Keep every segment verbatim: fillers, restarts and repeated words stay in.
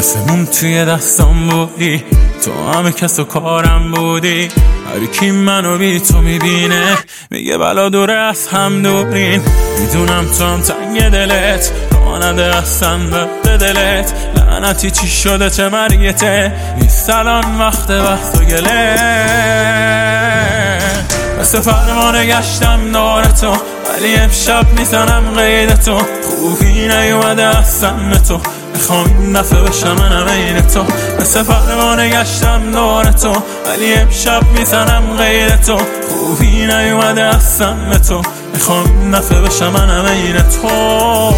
موم توی دستم بودی، تو همه کس و کارم بودی. هر کی منو بی تو میبینه میگه بلا دوره از هم دورین. میدونم تو هم تنگ دلت، رانده هستن به دلت. لعنتی چی شده چه مرگته، نیست الان وقت بحث و گله. مثل فرمانه گشتم دارتو، ولی امشب میزنم قیدتو. خوبی نیومده از سم تو، میخوام این دفعه بشم منم این تو. مثل فرمانه گشتم دارتو، ولی امشب میزنم قیدتو. خوبی نیومده از سم تو، میخوام این دفعه بشم منم این تو.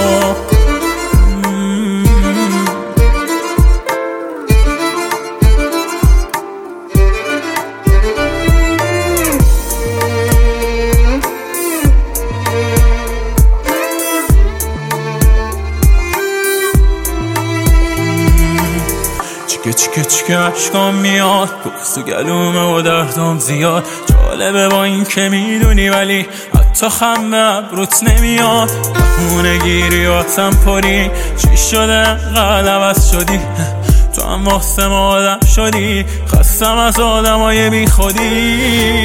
چیکه چیکه چیکه عشقام میاد، بغض و گلومه و دردم زیاد. جالبه با این که میدونی ولی حتی خم به ابروت نمیاد. بهونه گیری و تم پری، چی شده انقدر عوض شدی؟ تو هم واسه ما آدم شدی، خستم از آدمای بی خودی.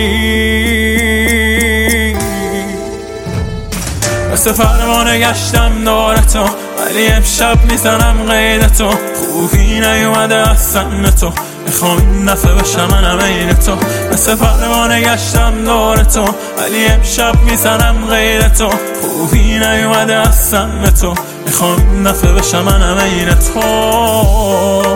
مثل فرمانه گشتم دارتو، ولی امشب میزنم قیدتو. خوبی نیومده از سم تو، میخوام این دفعه بشم منم این تو. مثل فرمانه گشتم دارتو، ولی امشب میزنم قیدتو. خوبی نیومده از سم تو، میخوام این دفعه بشم منم این تو.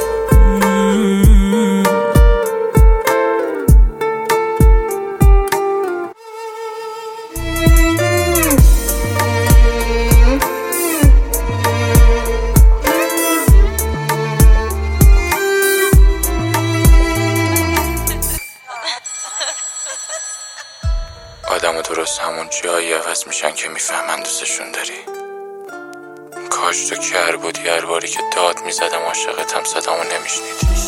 آدم درست همون جایی عوض میشن که میفهمن دوستشون داری. کاش تو کر بودی هر باری که داد میزدم عاشقتم صدامو نمیشنیدی.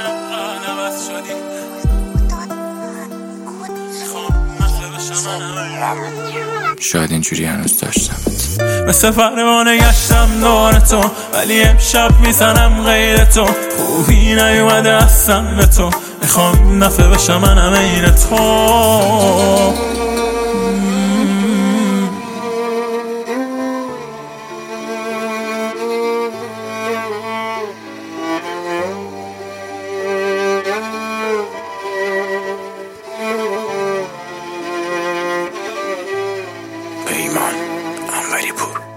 شاید اینجوری هنوز داشتمت. مثل فرمانه گشتم دارتو، ولی امشب میزنم غیرتو. خوبی نیومده از سم تو، میخوام این دفعه بشم منم این تو. پیمان انوری پور.